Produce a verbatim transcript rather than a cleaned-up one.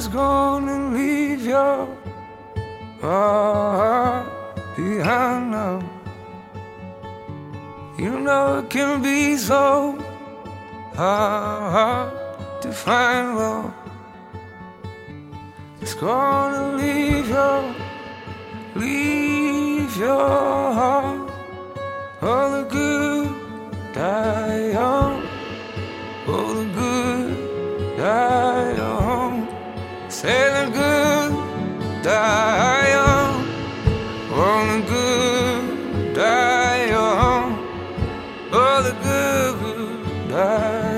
gonna leave your heart behind now. You know it can be so hard to find love. It's gonna leave your, leave your heart. All the good die young. All the good die young. Say the good die young. All the good die young. All the good die